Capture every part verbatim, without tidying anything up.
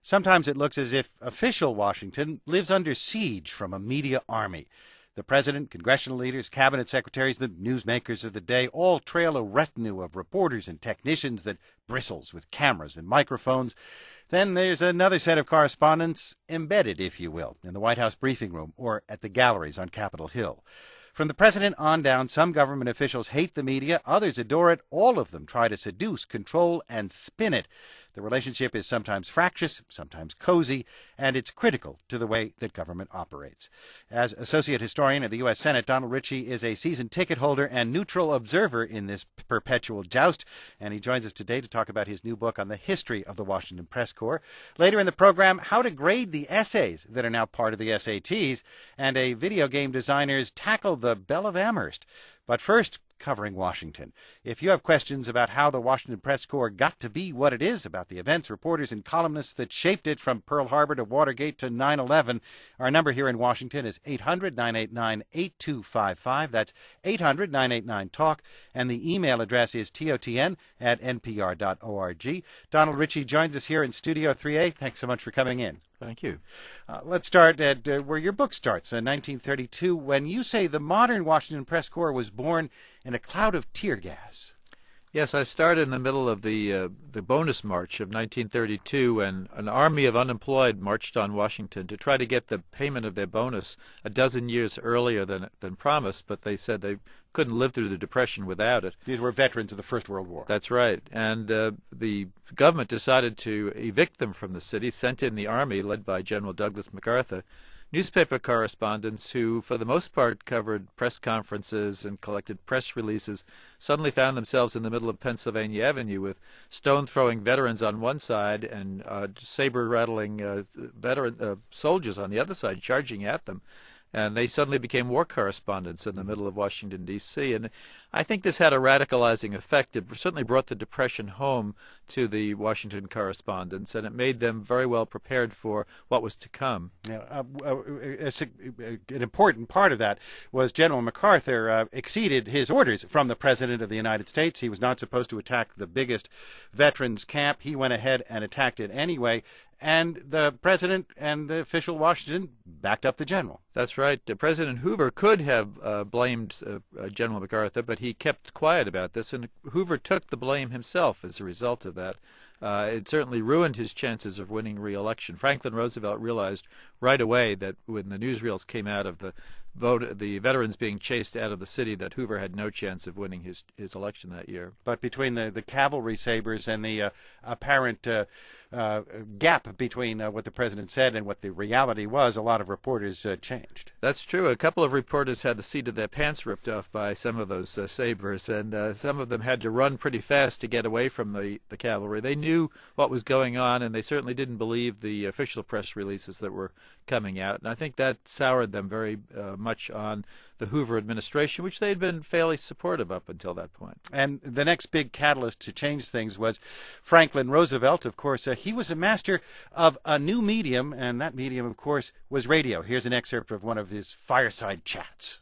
Sometimes it looks as if official Washington lives under siege from a media army. The president, congressional leaders, cabinet secretaries, the newsmakers of the day all trail a retinue of reporters and technicians that bristles with cameras and microphones. Then there's another set of correspondents, embedded, if you will, in the White House briefing room or at the galleries on Capitol Hill. From the president on down, some government officials hate the media, others adore it. All of them try to seduce, control, and spin it. The relationship is sometimes fractious, sometimes cozy, and it's critical to the way that government operates. As Associate Historian of the U S Senate, Donald Richie is a season ticket holder and neutral observer in this perpetual joust, and he joins us today to talk about his new book on the history of the Washington Press Corps. Later in the program, how to grade the essays that are now part of the S A Ts, and a video game designer's tackle the Belle of Amherst. But first, covering Washington. If you have questions about how the Washington Press Corps got to be what it is, about the events, reporters, and columnists that shaped it from Pearl Harbor to Watergate to nine eleven, our number here in Washington is eight hundred, nine eight nine, eight two five five. That's eight hundred, nine eight nine, talk. And the email address is totn at npr dot org. Donald Richie joins us here in Studio three A. Thanks so much for coming in. Thank you. Uh, let's start at uh, where your book starts, in nineteen thirty-two, when you say the modern Washington Press Corps was born in a cloud of tear gas. Yes, I started in the middle of the uh, the bonus march of nineteen thirty-two, when an army of unemployed marched on Washington to try to get the payment of their bonus a dozen years earlier than than promised, but they said they couldn't live through the Depression without it. These were veterans of the First World War. That's right. And uh, the government decided to evict them from the city, sent in the army led by General Douglas MacArthur, newspaper correspondents who, for the most part, covered press conferences and collected press releases, suddenly found themselves in the middle of Pennsylvania Avenue with stone-throwing veterans on one side and uh, saber-rattling uh, veteran uh, soldiers on the other side charging at them. And they suddenly became war correspondents in the middle of Washington, D C And I think this had a radicalizing effect. It certainly brought the Depression home to the Washington correspondents, and it made them very well prepared for what was to come. Yeah, uh, uh, a, a, an important part of that was General MacArthur uh, exceeded his orders from the President of the United States. He was not supposed to attack the biggest veterans camp. He went ahead and attacked it anyway. And the president and the official Washington backed up the general. That's right. Uh, President Hoover could have uh, blamed uh, uh, General MacArthur, but he kept quiet about this, and Hoover took the blame himself as a result of that. Uh, it certainly ruined his chances of winning re-election. Franklin Roosevelt realized right away that when the newsreels came out of the vote, the veterans being chased out of the city, that Hoover had no chance of winning his his election that year. But between the, the cavalry sabers and the uh, apparent uh, uh, gap between uh, what the president said and what the reality was, a lot of reporters uh, changed. That's true. A couple of reporters had the seat of their pants ripped off by some of those uh, sabers, and uh, some of them had to run pretty fast to get away from the, the cavalry. They knew what was going on, and they certainly didn't believe the official press releases that were coming out. And I think that soured them very uh, much on the Hoover administration, which they had been fairly supportive up until that point. And the next big catalyst to change things was Franklin Roosevelt. Of course, uh, he was a master of a new medium, and that medium, of course, was radio. Here's an excerpt of one of his fireside chats.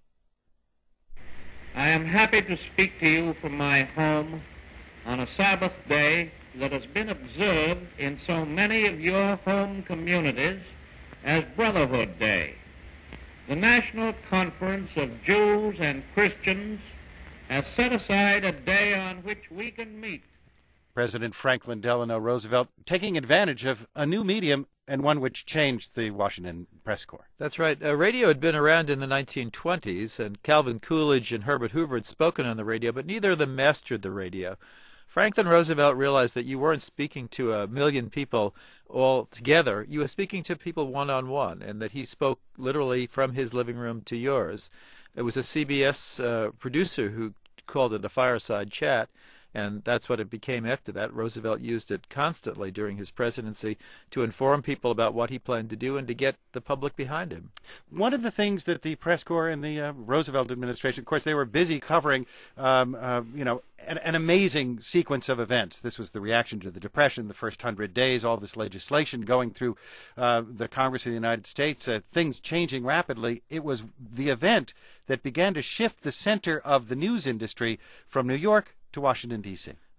I am happy to speak to you from my home on a Sabbath day that has been observed in so many of your home communities as Brotherhood Day. The National Conference of Jews and Christians has set aside a day on which we can meet. President Franklin Delano Roosevelt taking advantage of a new medium, and one which changed the Washington Press Corps. That's right. Uh, radio had been around in the nineteen twenties, and Calvin Coolidge and Herbert Hoover had spoken on the radio, but neither of them mastered the radio. Franklin Roosevelt realized that you weren't speaking to a million people all together. You were speaking to people one-on-one, and that he spoke literally from his living room to yours. It was a C B S uh, producer who called it a fireside chat, and that's what it became after that. Roosevelt used it constantly during his presidency to inform people about what he planned to do and to get the public behind him. One of the things that the press corps and the uh, Roosevelt administration, of course, they were busy covering, um, uh, you know, an, an amazing sequence of events. This was the reaction to the Depression, the first hundred days, all this legislation going through uh, the Congress of the United States, uh, things changing rapidly. It was the event that began to shift the center of the news industry from New York to Washington, D C.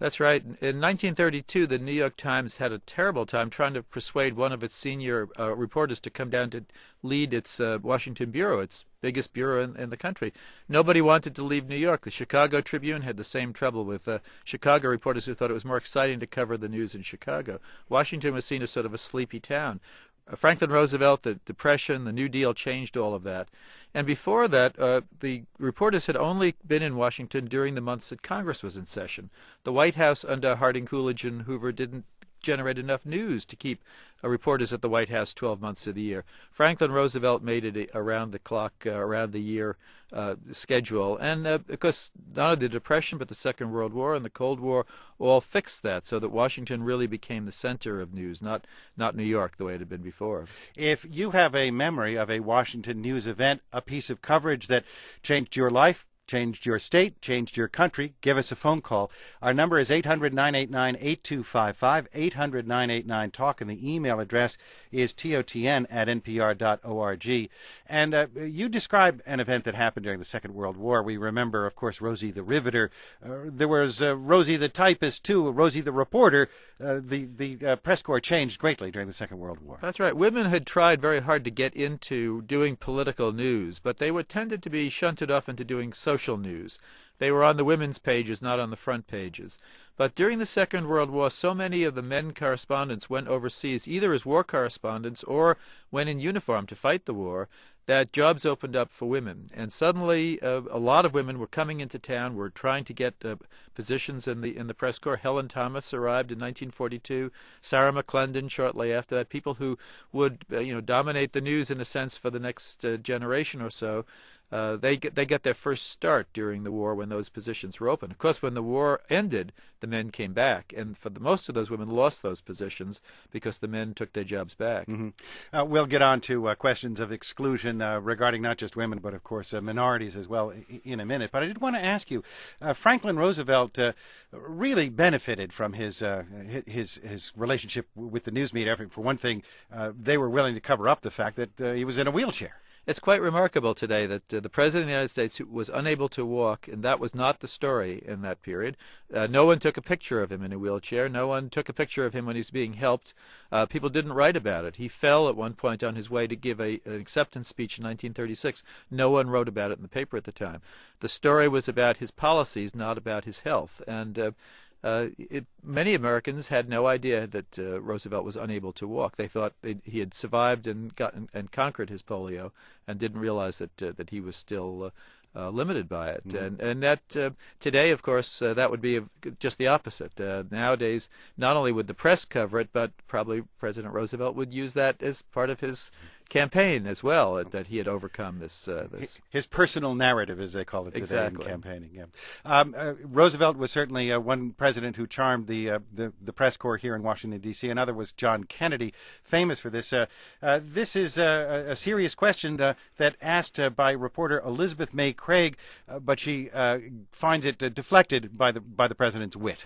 That's right. In nineteen thirty-two, the New York Times had a terrible time trying to persuade one of its senior uh, reporters to come down to lead its uh, Washington bureau, its biggest bureau in, in the country. Nobody wanted to leave New York. The Chicago Tribune had the same trouble with uh, Chicago reporters who thought it was more exciting to cover the news in Chicago. Washington was seen as sort of a sleepy town. Uh, Franklin Roosevelt, the Depression, the New Deal changed all of that. And before that, uh, the reporters had only been in Washington during the months that Congress was in session. The White House under Harding, Coolidge, and Hoover didn't generate enough news to keep uh, reporters at the White House twelve months of the year. Franklin Roosevelt made it a around-the-clock, uh, around-the-year uh, schedule. And uh, of course, not only the Depression, but the Second World War and the Cold War all fixed that so that Washington really became the center of news, not, not New York the way it had been before. If you have a memory of a Washington news event, a piece of coverage that changed your life, changed your state, changed your country, give us a phone call. Our number is eight hundred, nine eight nine, eight two five five, eight hundred, nine eight nine, talk, and the email address is totn at npr dot org. And uh, you describe an event that happened during the Second World War. We remember, of course, Rosie the Riveter. Uh, there was uh, Rosie the Typist, too, Rosie the Reporter. Uh, the the uh, press corps changed greatly during the Second World War. That's right. Women had tried very hard to get into doing political news, but they were tended to be shunted off into doing social news. They were on the women's pages, not on the front pages. But during the Second World War, so many of the men correspondents went overseas, either as war correspondents or went in uniform to fight the war, that jobs opened up for women. And suddenly, uh, a lot of women were coming into town, were trying to get uh, positions in the in the press corps. Helen Thomas arrived in nineteen forty-two. Sarah McClendon shortly after that. People who would, uh, you know, dominate the news in a sense for the next uh, generation or so. Uh, they get, they got their first start during the war when those positions were open. Of course, when the war ended, the men came back, and for the most of those women lost those positions because the men took their jobs back. Mm-hmm. Uh, we'll get on to uh, questions of exclusion uh, regarding not just women, but of course uh, minorities as well in a minute. But I did want to ask you, uh, Franklin Roosevelt uh, really benefited from his uh, his his relationship with the news media. For one thing, uh, they were willing to cover up the fact that uh, he was in a wheelchair. It's quite remarkable today that uh, the President of the United States was unable to walk, and that was not the story in that period. Uh, no one took a picture of him in a wheelchair. No one took a picture of him when he was being helped. Uh, people didn't write about it. He fell at one point on his way to give a, an acceptance speech in nineteen thirty-six. No one wrote about it in the paper at the time. The story was about his policies, not about his health. And uh, Uh, it, many Americans had no idea that uh, Roosevelt was unable to walk. They thought they, he had survived and gotten and conquered his polio, and didn't realize that uh, that he was still uh, uh, limited by it. Mm-hmm. And and that uh, today, of course, uh, that would be a, just the opposite. Uh, nowadays, not only would the press cover it, but probably President Roosevelt would use that as part of his campaign as well, that he had overcome this. Uh, this. His personal narrative, as they call it today, exactly. in campaigning. Yeah. Um, uh, Roosevelt was certainly uh, one president who charmed the, uh, the the press corps here in Washington, D C Another was John Kennedy, famous for this. Uh, uh, this is uh, a serious question uh, that asked uh, by reporter Elizabeth May Craig, uh, but she uh, finds it uh, deflected by the by the president's wit.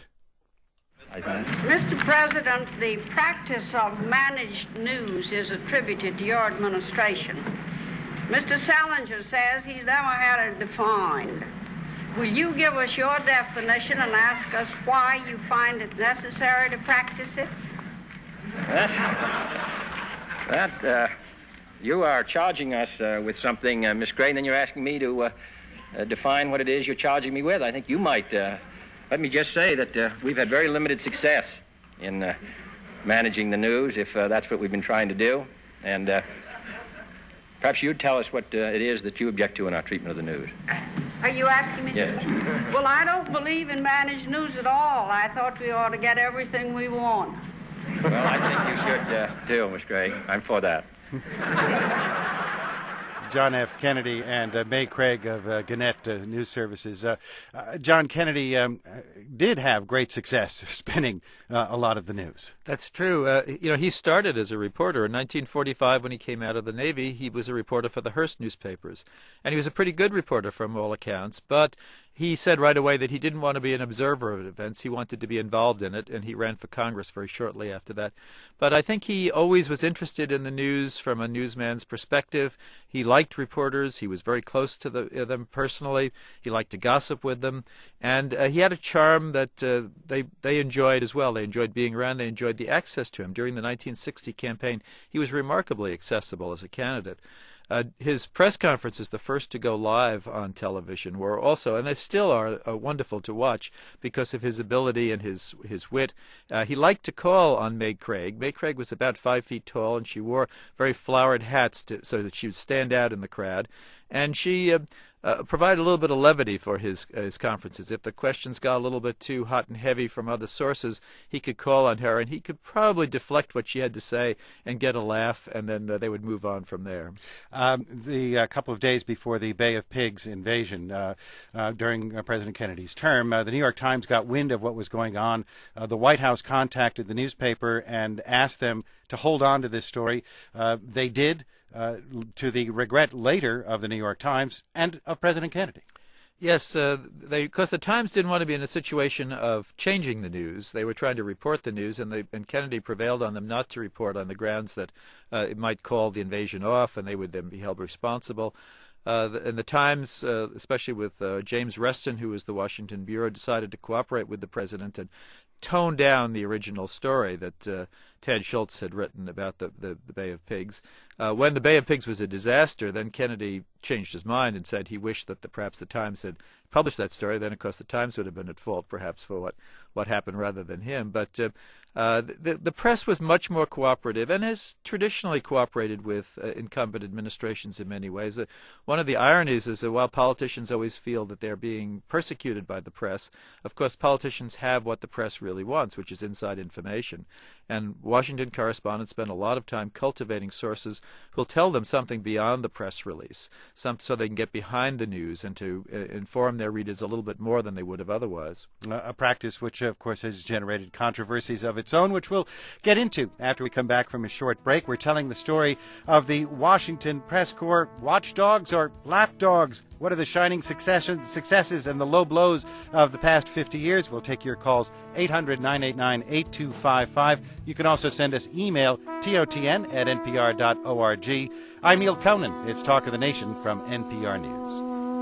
Mister President, the practice of managed news is attributed to your administration. Mister Salinger says he's never had it defined. Will you give us your definition and ask us why you find it necessary to practice it? That, that uh, you are charging us uh, with something, uh, Miss Gray, and then you're asking me to uh, uh, define what it is you're charging me with. I think you might... Uh, Let me just say that uh, we've had very limited success in uh, managing the news, if uh, that's what we've been trying to do. And uh, perhaps you'd tell us what uh, it is that you object to in our treatment of the news. Are you asking me? Yes. Well, I don't believe in managed news at all. I thought we ought to get everything we want. Well, I think you should, uh, too, Miss Gray. I'm for that. John F. Kennedy and uh, May Craig of uh, Gannett uh, News Services. Uh, uh, John Kennedy um, did have great success spinning uh, a lot of the news. That's true. Uh, you know, he started as a reporter. In nineteen forty-five, when he came out of the Navy, he was a reporter for the Hearst newspapers. And he was a pretty good reporter from all accounts, but he said right away that he didn't want to be an observer of events. He wanted to be involved in it, and he ran for Congress very shortly after that. But I think he always was interested in the news from a newsman's perspective. He liked reporters. He was very close to the, uh, them personally. He liked to gossip with them. And uh, he had a charm that uh, they, they enjoyed as well. They enjoyed being around. They enjoyed the access to him. During the nineteen sixty campaign, he was remarkably accessible as a candidate. Uh, his press conferences, the first to go live on television, were also, and they still are, uh, wonderful to watch because of his ability and his his wit. Uh, he liked to call on May Craig. May Craig was about five feet tall, and she wore very flowered hats to, so that she would stand out in the crowd. And she uh, uh, provided a little bit of levity for his uh, his conferences. If the questions got a little bit too hot and heavy from other sources, he could call on her, and he could probably deflect what she had to say and get a laugh, and then uh, they would move on from there. Um, the uh, couple of days before the Bay of Pigs invasion, uh, uh, during uh, President Kennedy's term, uh, the New York Times got wind of what was going on. Uh, the White House contacted the newspaper and asked them to hold on to this story. Uh, they did. Uh, to the regret later of the New York Times and of President Kennedy. Yes, uh, they because the Times didn't want to be in a situation of changing the news. They were trying to report the news, and, they, and Kennedy prevailed on them not to report on the grounds that uh, it might call the invasion off, and they would then be held responsible. Uh, and the Times, uh, especially with uh, James Reston, who was the Washington bureau, decided to cooperate with the president and tone down the original story that uh, Ted Schultz had written about the, the, the Bay of Pigs. Uh, when the Bay of Pigs was a disaster, then Kennedy changed his mind and said he wished that the, perhaps the Times had published that story. Then, of course, the Times would have been at fault, perhaps, for what, what happened rather than him. But uh, uh, the, the press was much more cooperative and has traditionally cooperated with uh, incumbent administrations in many ways. Uh, one of the ironies is that while politicians always feel that they're being persecuted by the press, of course, politicians have what the press really wants, which is inside information. And Washington correspondents spend a lot of time cultivating sources who'll tell them something beyond the press release, some, so they can get behind the news and to uh, inform their readers a little bit more than they would have otherwise. Uh, a practice which, of course, has generated controversies of its own, which we'll get into after we come back from a short break. We're telling the story of the Washington Press Corps watchdogs or lapdogs. What are the shining successes and the low blows of the past fifty years? We'll take your calls, eight hundred, nine eight nine, eight two five five. You can also send us email, T O T N at N P R dot org. I'm Neil Conan. It's Talk of the Nation from N P R News.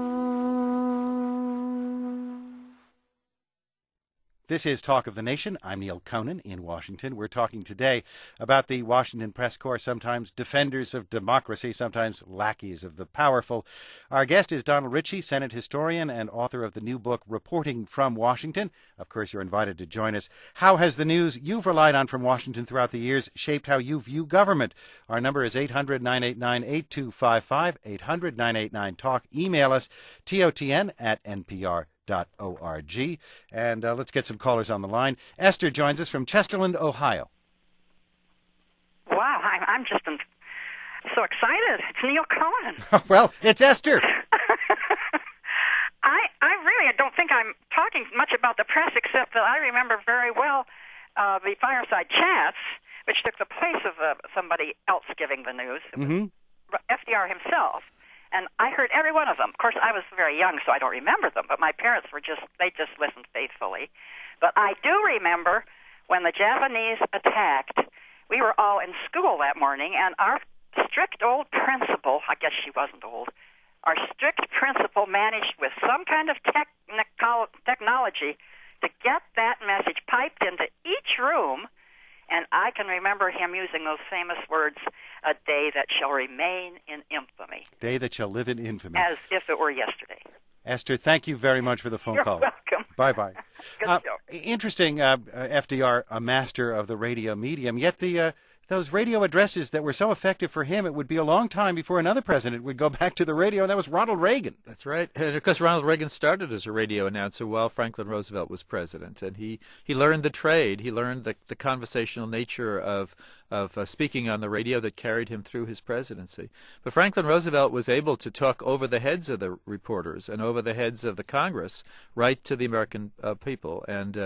This is Talk of the Nation. I'm Neil Conan in Washington. We're talking today about the Washington Press Corps, sometimes defenders of democracy, sometimes lackeys of the powerful. Our guest is Donald Ritchie, Senate historian and author of the new book, Reporting from Washington. Of course, you're invited to join us. How has the news you've relied on from Washington throughout the years shaped how you view government? Our number is eight hundred, nine eight nine, eight two five five, eight hundred, nine eight nine, talk. Email us, T O T N at N P R dot org. And uh, let's get some callers on the line. Esther joins us from Chesterland, Ohio. Wow, I'm, I'm just um, so excited. It's Neil Conan. Well, it's Esther. I I really don't think I'm talking much about the press, except that I remember very well uh, the fireside chats, which took the place of uh, somebody else giving the news. It was Mm-hmm. F D R himself. And I heard every one of them. Of course, I was very young, so I don't remember them, but my parents were just, they just listened faithfully. But I do remember when the Japanese attacked, we were all in school that morning, and our strict old principal, I guess she wasn't old, our strict principal managed with some kind of technical, technology to get that message piped into each room. And I can remember him using those famous words, a day that shall remain in infamy. Day that shall live in infamy. As if it were yesterday. Esther, thank you very much for the phone You're call. welcome. Bye-bye. Good uh, show. Interesting, uh, F D R, a master of the radio medium, yet the uh, those radio addresses that were so effective for him, it would be a long time before another president would go back to the radio, and that was Ronald Reagan. That's right. And of course, Ronald Reagan started as a radio announcer while Franklin Roosevelt was president, and he, he learned the trade. He learned the, the conversational nature of of uh, speaking on the radio that carried him through his presidency. But Franklin Roosevelt was able to talk over the heads of the reporters and over the heads of the Congress right to the American uh, people. And uh,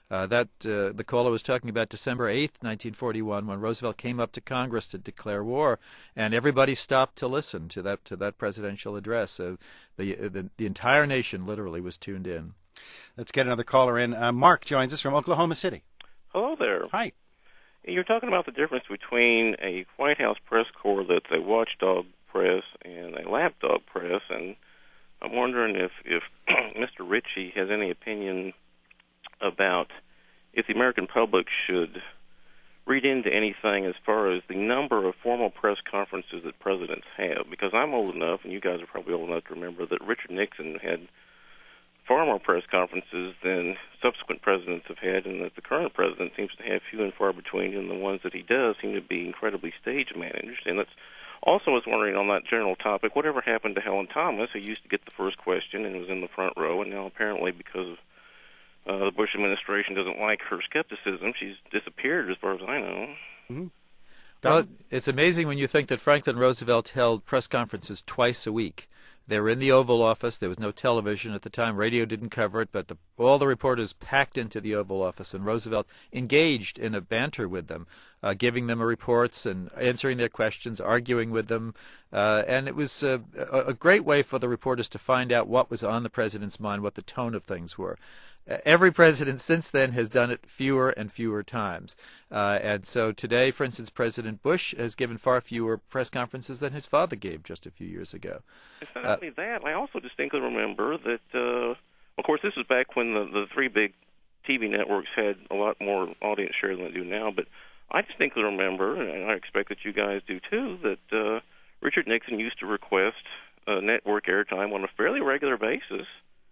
Uh, that uh, the caller was talking about December eighth, nineteen forty-one, when Roosevelt came up to Congress to declare war, and everybody stopped to listen to that to that presidential address. So the the, the entire nation literally was tuned in. Let's get another caller in. Uh, Mark joins us from Oklahoma City. Hello there. Hi. You're talking about the difference between a White House press corps that's a watchdog press and a lapdog press, and I'm wondering if, if Mister Ritchie has any opinion about if the American public should read into anything as far as the number of formal press conferences that presidents have. Because I'm old enough, and you guys are probably old enough to remember, that Richard Nixon had far more press conferences than subsequent presidents have had, and that the current president seems to have few and far between, and the ones that he does seem to be incredibly stage-managed. And that's also, I was wondering on that general topic, whatever happened to Helen Thomas, who used to get the first question and was in the front row, and now apparently because of Uh, the Bush administration doesn't like her skepticism, she's disappeared as far as I know. Mm-hmm. Well, it's amazing when you think that Franklin Roosevelt held press conferences twice a week. They were in the Oval Office. There was no television at the time. Radio didn't cover it, but the, all the reporters packed into the Oval Office, and Roosevelt engaged in a banter with them, uh, giving them reports and answering their questions, arguing with them. Uh, and it was uh, a, a great way for the reporters to find out what was on the president's mind, what the tone of things were. Every president since then has done it fewer and fewer times. Uh, and so today, for instance, President Bush has given far fewer press conferences than his father gave just a few years ago. It's not only uh, that, I also distinctly remember that, uh, of course, this is back when the, the three big T V networks had a lot more audience share than they do now, but I distinctly remember, and I expect that you guys do too, that uh, Richard Nixon used to request uh, network airtime on a fairly regular basis.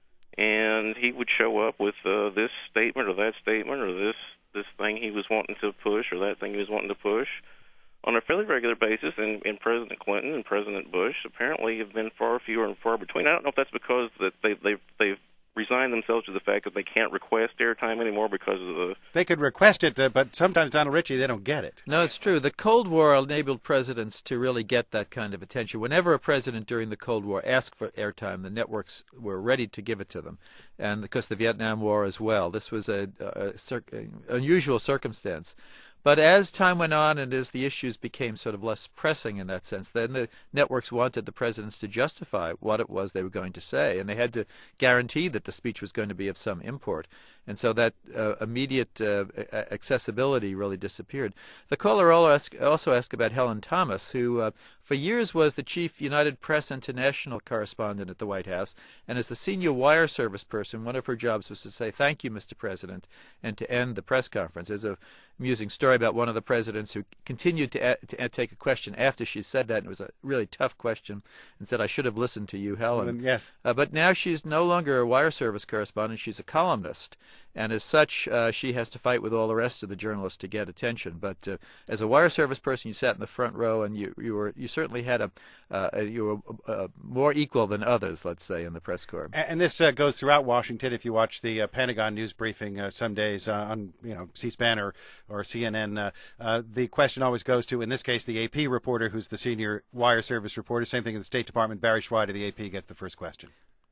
And he would show up with uh, this statement or that statement or this, this thing he was wanting to push or that thing he was wanting to push on a fairly regular basis. And, and President Clinton and President Bush apparently have been far fewer and far between. I don't know if that's because that they, they've, they've resigned themselves to the fact that they can't request airtime anymore because of the... They could request it, uh, but sometimes, Donald Ritchie, they don't get it. No, it's true. The Cold War enabled presidents to really get that kind of attention. Whenever a president during the Cold War asked for airtime, the networks were ready to give it to them. And because the Vietnam War as well. This was a, a, a cir- unusual circumstance. But as time went on and as the issues became sort of less pressing in that sense, then the networks wanted the presidents to justify what it was they were going to say, and they had to guarantee that the speech was going to be of some import. And so that uh, immediate uh, accessibility really disappeared. The caller also asked about Helen Thomas, who uh, for years was the chief United Press International correspondent at the White House, and as the senior wire service person, one of her jobs was to say, "Thank you, Mister President," and to end the press conference. There's a amusing story about one of the presidents who continued to, a- to a- take a question after she said that, and it was a really tough question, and said, "I should have listened to you, Helen." Well, yes. Uh, but now she's no longer a wire service correspondent, she's a columnist. And as such, uh, she has to fight with all the rest of the journalists to get attention. But uh, as a wire service person, you sat in the front row, and you you were you certainly had a uh, you were uh, more equal than others, let's say, in the press corps. And, and this uh, goes throughout Washington. If you watch the uh, Pentagon news briefing uh, some days uh, on you know C-SPAN or or C N N, uh, uh, the question always goes to, in this case, the A P reporter, who's the senior wire service reporter. Same thing in the State Department. Barry Schweid of the A P gets the first question.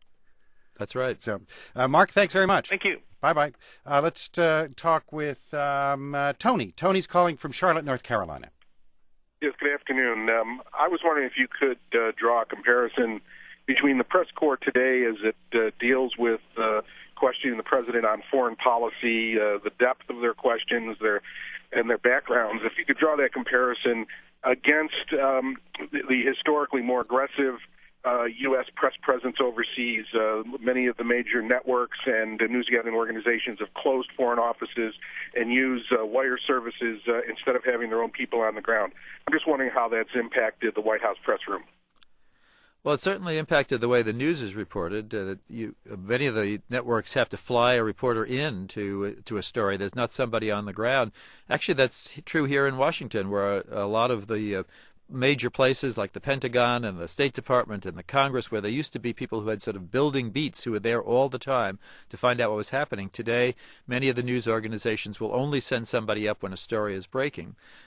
That's right. So, uh, Mark, thanks very much. Thank you. Bye-bye. Uh, let's uh, talk with um, uh, Tony. Tony's calling from Charlotte, North Carolina. Yes, good afternoon. Um, I was wondering if you could uh, draw a comparison between the press corps today as it uh, deals with uh, questioning the president on foreign policy, uh, the depth of their questions, their and their backgrounds. If you could draw that comparison against um, the, the historically more aggressive Uh, U S press presence overseas. Uh, many of the major networks and uh, news-gathering organizations have closed foreign offices and use uh, wire services uh, instead of having their own people on the ground. I'm just wondering how that's impacted the White House press room. Well, it certainly impacted the way the news is reported. Uh, that you, many of the networks have to fly a reporter in to uh, to a story. There's not somebody on the ground. Actually, that's true here in Washington, where a, a lot of the uh, major places like the Pentagon and the State Department and the Congress, where there used to be people who had sort of building beats who were there all the time to find out what was happening. Today, many of the news organizations will only send somebody up when a story is breaking.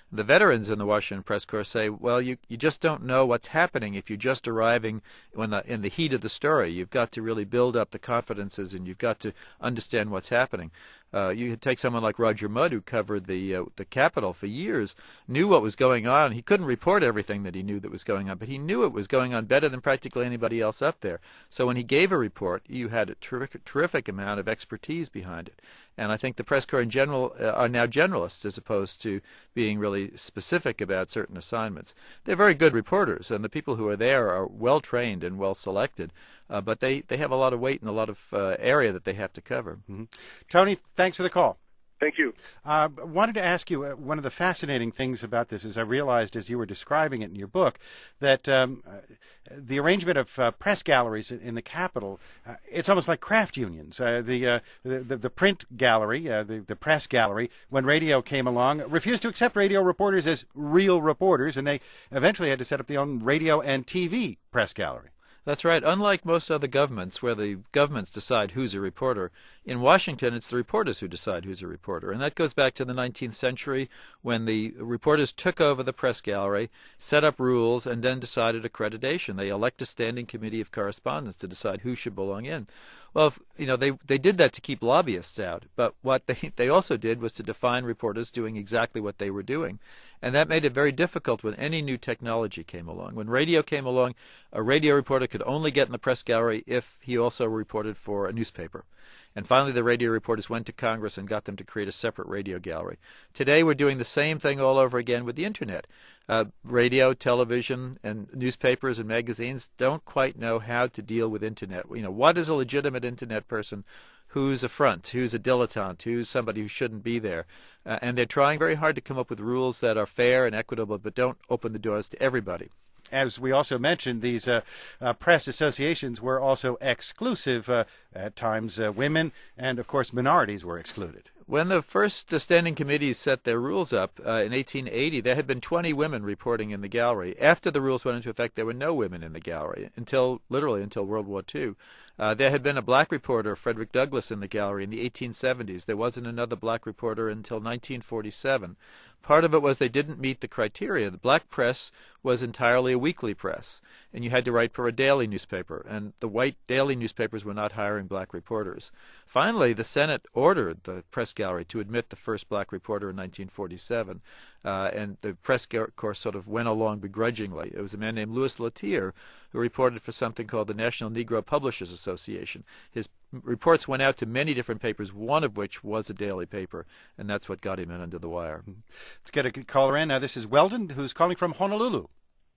The veterans in the Washington Press Corps say, well, you you just don't know what's happening if you're just arriving when the, in the heat of the story. You've got to really build up the confidences, and you've got to understand what's happening. Uh, you could take someone like Roger Mudd, who covered the uh, the Capitol for years, knew what was going on. He couldn't report everything that he knew that was going on, but he knew it was going on better than practically anybody else up there. So when he gave a report, you had a terrific, terrific amount of expertise behind it. And I think the press corps in general uh, are now generalists as opposed to being really specific about certain assignments. They're very good reporters, and the people who are there are well trained and well selected, uh, but they, they have a lot of weight and a lot of uh, area that they have to cover. Mm-hmm. Tony, thanks for the call. Thank you. I uh, wanted to ask you, uh, one of the fascinating things about this is I realized as you were describing it in your book that um, uh, the arrangement of uh, press galleries in, in the Capitol, uh, it's almost like craft unions. Uh, the, uh, the the print gallery, uh, the, the press gallery, when radio came along, refused to accept radio reporters as real reporters, and they eventually had to set up their own radio and T V press gallery. That's right. Unlike most other governments where the governments decide who's a reporter, in Washington it's the reporters who decide who's a reporter. And that goes back to the nineteenth century when the reporters took over the press gallery, set up rules, and then decided accreditation. They elect a standing committee of correspondence to decide who should belong in. Well, if, you know, they they did that to keep lobbyists out, but what they they also did was to define reporters doing exactly what they were doing, and that made it very difficult when any new technology came along. When radio came along, a radio reporter could only get in the press gallery if he also reported for a newspaper. And finally, the radio reporters went to Congress and got them to create a separate radio gallery. Today, we're doing the same thing all over again with the Internet. Uh, radio, television, and newspapers and magazines don't quite know how to deal with Internet. You know, what is a legitimate Internet person? Who's a front? Who's a dilettante? Who's somebody who shouldn't be there? Uh, and they're trying very hard to come up with rules that are fair and equitable, but don't open the doors to everybody. As we also mentioned, these uh, uh, press associations were also exclusive. Uh, at times, uh, women and, of course, minorities were excluded. When the first uh, standing committees set their rules up uh, in eighteen eighty, there had been twenty women reporting in the gallery. After the rules went into effect, there were no women in the gallery until, literally, until World War Two. Uh, there had been a black reporter, Frederick Douglass, in the gallery in the eighteen seventies. There wasn't another black reporter until nineteen forty-seven. Part of it was they didn't meet the criteria. The black press was entirely a weekly press, and you had to write for a daily newspaper, and the white daily newspapers were not hiring black reporters. Finally, the Senate ordered the press gallery to admit the first black reporter in nineteen forty-seven, uh, and the press corps sort of went along begrudgingly. It was a man named Louis Latier who reported for something called the National Negro Publishers Association. His reports went out to many different papers, one of which was a daily paper, and that's what got him in under the wire. Let's get a caller in. Now, this is Weldon, who's calling from Honolulu.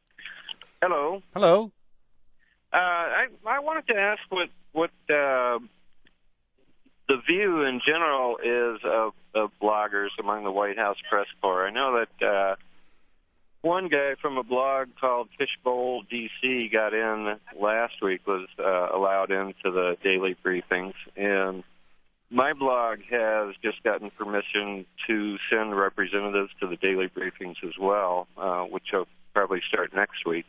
Hello. Hello. Uh, I I wanted to ask what what uh, the view in general is of, of bloggers among the White House press corps. I know that uh, one guy from a blog called Fishbowl D C got in last week, was uh, allowed into the daily briefings, and my blog has just gotten permission to send representatives to the daily briefings as well, uh, which will probably start next week.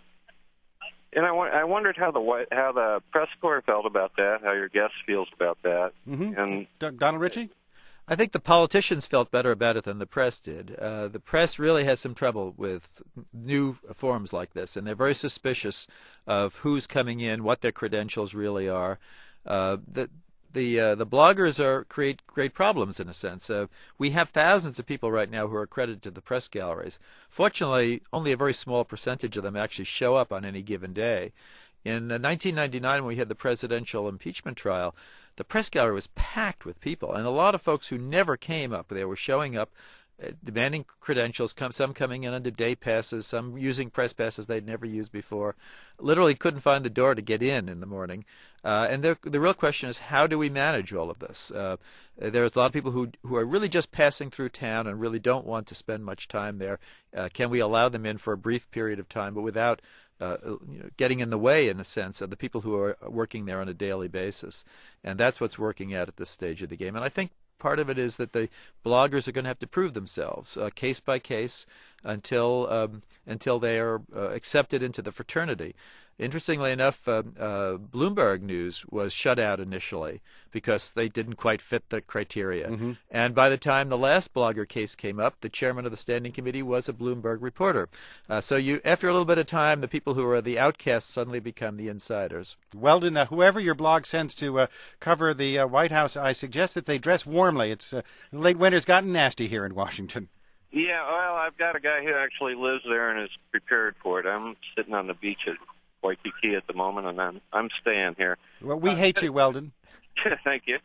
And I, I wondered how the how the press corps felt about that, how your guest feels about that. Mm-hmm. And D- Donald Ritchie? I think the politicians felt better about it than the press did. Uh, the press really has some trouble with new forums like this, and they're very suspicious of who's coming in, what their credentials really are. Uh, the the uh, the bloggers are create great problems in a sense. Uh, we have thousands of people right now who are accredited to the press galleries. Fortunately, only a very small percentage of them actually show up on any given day. In uh, nineteen ninety-nine, when we had the presidential impeachment trial, the press gallery was packed with people, and a lot of folks who never came up, they were showing up, uh, demanding credentials, come, some coming in under day passes, some using press passes they'd never used before, literally couldn't find the door to get in in the morning. Uh, and the, the real question is, how do we manage all of this? Uh, there's a lot of people who who are really just passing through town and really don't want to spend much time there. Uh, can we allow them in for a brief period of time, but without uh, you know, getting in the way, in a sense, of the people who are working there on a daily basis? And that's what's working out at this stage of the game. And I think part of it is that the bloggers are going to have to prove themselves uh, case by case. until um, until they are uh, accepted into the fraternity. Interestingly enough, uh, uh, Bloomberg News was shut out initially because they didn't quite fit the criteria. Mm-hmm. And by the time the last blogger case came up, the chairman of the standing committee was a Bloomberg reporter. Uh, so you, after a little bit of time, the people who are the outcasts suddenly become the insiders. Weldon, uh, whoever your blog sends to uh, cover the uh, White House, I suggest that they dress warmly. It's uh, late winter's gotten nasty here in Washington. Yeah, well, I've got a guy who actually lives there and is prepared for it. I'm sitting on the beach at Waikiki at the moment, and I'm I'm staying here. Well, we uh, hate you, Weldon. Thank you.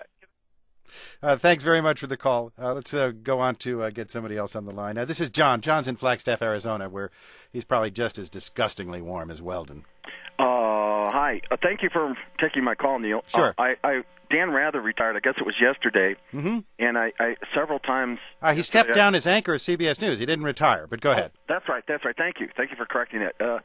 Uh, thanks very much for the call. Uh, let's uh, go on to uh, get somebody else on the line. Uh, this is John. John's in Flagstaff, Arizona, where he's probably just as disgustingly warm as Weldon. Uh, hi. Uh, thank you for taking my call, Neil. Sure. Uh, I, I Dan Rather retired. I guess it was yesterday. Mm-hmm. And I, I several times. Uh, he stepped down as anchor of C B S News. He didn't retire, but go oh, ahead. That's right. That's right. Thank you. Thank you for correcting it. Uh,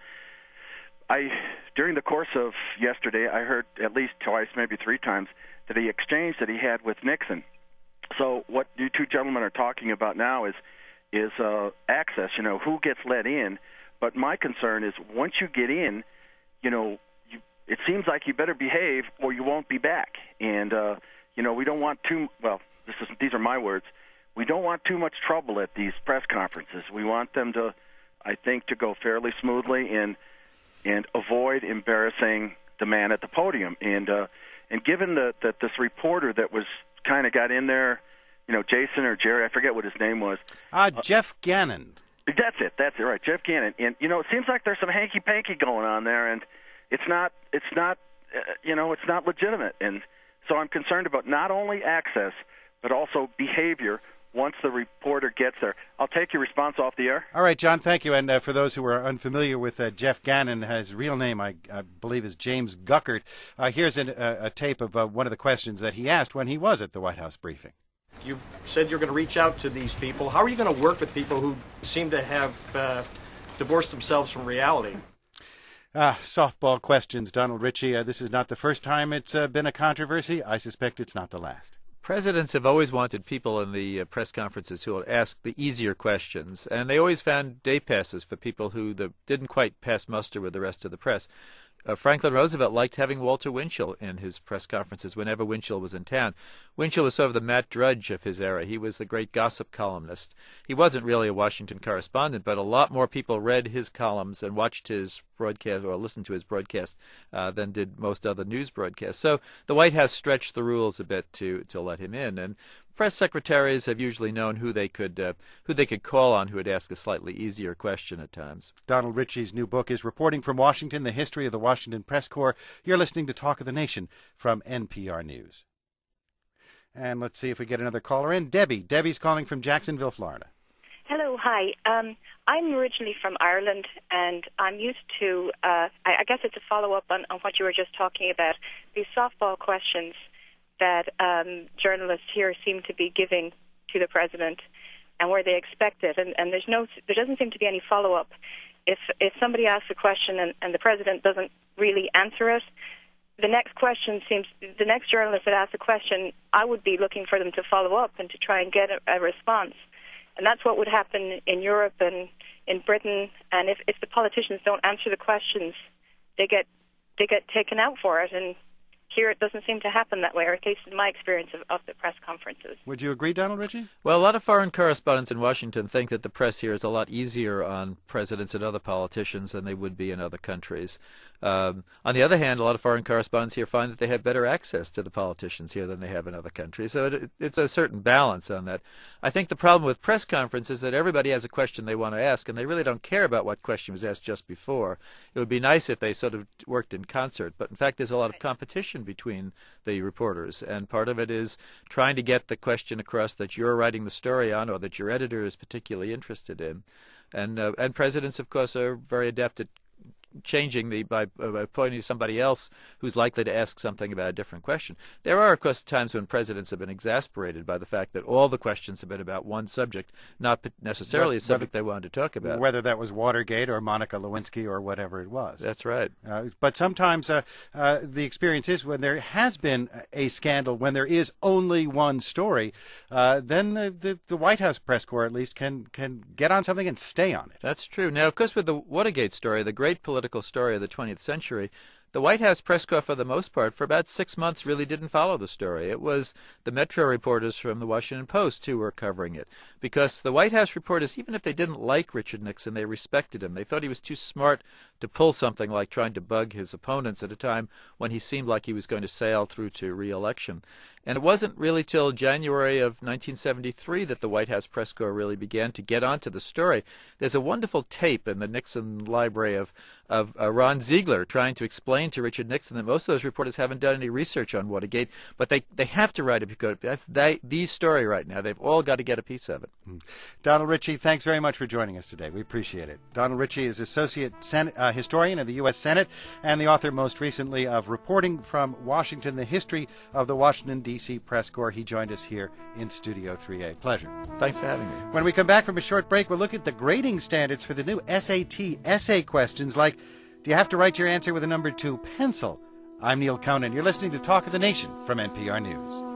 I during the course of yesterday, I heard at least twice, maybe three times, that the exchange that he had with Nixon. So what you two gentlemen are talking about now is is uh, access. You know, who gets let in. But my concern is once you get in, you know, you, it seems like you better behave or you won't be back. And uh, you know, we don't want too well. This is these are my words. We don't want too much trouble at these press conferences. We want them to, I think, to go fairly smoothly and. and avoid embarrassing the man at the podium. And uh, and given that that this reporter that was kind of got in there, you know, Jason or Jerry, I forget what his name was. Uh, Jeff Gannon. That's it. That's it. Right, Jeff Gannon. And you know, it seems like there's some hanky-panky going on there, and it's not. It's not. Uh, you know, it's not legitimate. And so I'm concerned about not only access but also behavior. Once the reporter gets there. I'll take your response off the air. All right, John, thank you. And uh, for those who are unfamiliar with uh, Jeff Gannon, his real name, I, I believe, is James Guckert. Uh, here's an, uh, a tape of uh, one of the questions that he asked when he was at the White House briefing. You've said you're going to reach out to these people. How are you going to work with people who seem to have uh, divorced themselves from reality? Ah, softball questions, Donald Ritchie. Uh, this is not the first time it's uh, been a controversy. I suspect it's not the last. Presidents have always wanted people in the uh, press conferences who will ask the easier questions, and they always found day passes for people who the, didn't quite pass muster with the rest of the press. Uh, Franklin Roosevelt liked having Walter Winchell in his press conferences whenever Winchell was in town. Winchell was sort of the Matt Drudge of his era. He was the great gossip columnist. He wasn't really a Washington correspondent, but a lot more people read his columns and watched his broadcast or listened to his broadcast uh, than did most other news broadcasts. So the White House stretched the rules a bit to to let him in, and press secretaries have usually known who they could uh, who they could call on who would ask a slightly easier question at times. Donald Ritchie's new book is Reporting from Washington, The History of the Washington Press Corps. You're listening to Talk of the Nation from N P R News. And let's see if we get another caller in. Debbie. Debbie's calling from Jacksonville, Florida. Hello, hi. Um, I'm originally from Ireland, and I'm used to, uh, I, I guess it's a follow-up on, on what you were just talking about, these softball questions that um, journalists here seem to be giving to the president, and where they expect it, and, and there's no, there doesn't seem to be any follow-up. If if somebody asks a question and, and the president doesn't really answer it, the next question seems, the next journalist that asks a question, I would be looking for them to follow up and to try and get a, a response. And that's what would happen in Europe and in Britain. And if, if the politicians don't answer the questions, they get they get taken out for it. And here it doesn't seem to happen that way, or at least in my experience of, of the press conferences. Would you agree, Donald Ritchie? Well, a lot of foreign correspondents in Washington think that the press here is a lot easier on presidents and other politicians than they would be in other countries. Um, on the other hand, a lot of foreign correspondents here find that they have better access to the politicians here than they have in other countries. So it, it's a certain balance on that. I think the problem with press conferences is that everybody has a question they want to ask, and they really don't care about what question was asked just before. It would be nice if they sort of worked in concert, but in fact there's a lot of competition between the reporters, and part of it is trying to get the question across that you're writing the story on or that your editor is particularly interested in. And, uh, and presidents, of course, are very adept at changing the by, uh, by pointing to somebody else who's likely to ask something about a different question. There are, of course, times when presidents have been exasperated by the fact that all the questions have been about one subject, not necessarily a subject they wanted to talk about. Whether that was Watergate or Monica Lewinsky or whatever it was. That's right. Uh, but sometimes uh, uh, the experience is when there has been a scandal, when there is only one story, uh, then the, the, the White House press corps at least can, can get on something and stay on it. That's true. Now, of course, with the Watergate story, the great political story of the twentieth century, the White House press corps, for the most part, for about six months, really didn't follow the story. It was the Metro reporters from the Washington Post who were covering it. Because the White House reporters, even if they didn't like Richard Nixon, they respected him. They thought he was too smart to pull something like trying to bug his opponents at a time when he seemed like he was going to sail through to re-election. And it wasn't really till January of nineteen seventy-three that the White House press corps really began to get onto the story. There's a wonderful tape in the Nixon library of, of uh, Ron Ziegler trying to explain to Richard Nixon that most of those reporters haven't done any research on Watergate, but they, they have to write it because that's they, the story right now. They've all got to get a piece of it. Donald Ritchie, thanks very much for joining us today. We appreciate it. Donald Ritchie is Associate Senate, uh, Historian of the U S Senate and the author most recently of Reporting from Washington, the History of the Washington, D C Press Corps. He joined us here in Studio three A. Pleasure. Thanks for having me. When we come back from a short break, we'll look at the grading standards for the new S A T essay questions like, do you have to write your answer with a number two pencil? I'm Neil Conan. You're listening to Talk of the Nation from N P R News.